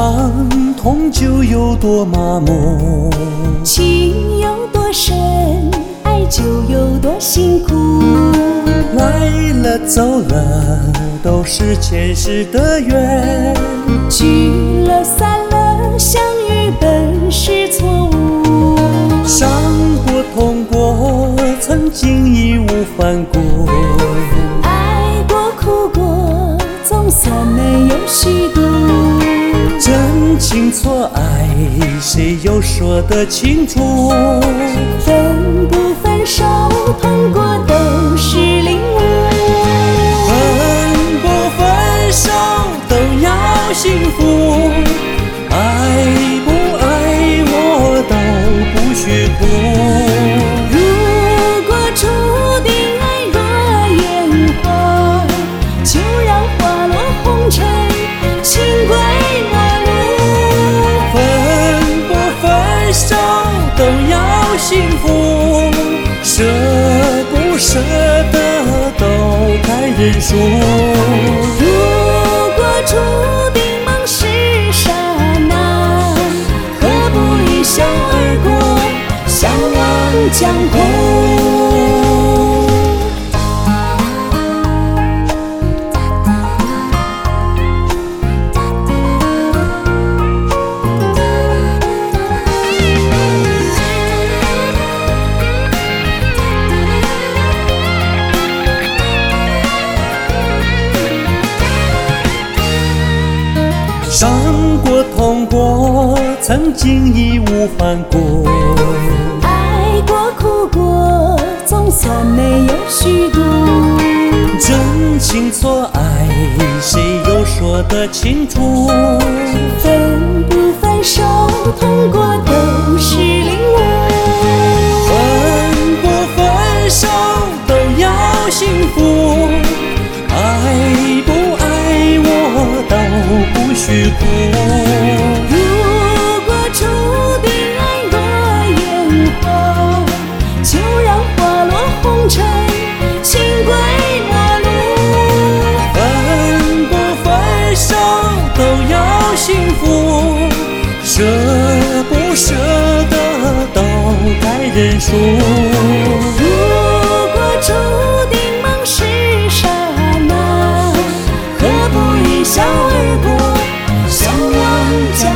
伤痛就有多麻木， 情有多深，爱就有多辛苦。 来了走了都是前世的缘， 聚了散了，相遇本是错误。 伤过痛过，曾经义无反顾， 爱过哭过，总算没有虚度。 真情错爱，谁又说得清楚？ 分不分手，痛过都是领悟。 分不分手都要幸福，爱不爱我都不许哭。 如果注定爱若烟花，就让花落红尘，情归我路。 分不分手都要幸福，舍不舍得都该认输。 如果注定梦是刹那，何不一笑而过，相忘江湖。 伤过痛过，曾经义无反顾， 爱过哭过，总算没有虚度。 真情错爱，谁又说得清楚？ 分不分手，痛过都是领悟。 分不分手都要幸福，爱不爱我都不许哭。 如果注定爱若烟花，就让花落红尘，情归我路。 分不分手都要幸福，舍不舍得都该认输。 如果注定梦是刹那，何不一笑而过，相忘江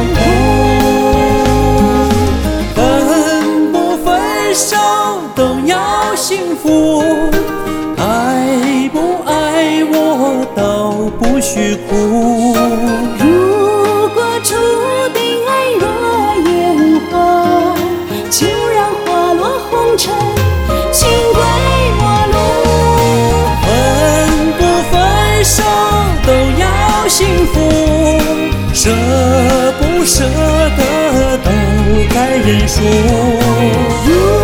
湖。 分不分手都要幸福，爱不爱我都不许哭。 如果注定爱若烟花，就让花落红尘，情归我路。 分不分手都要幸福，舍不舍得都该认输。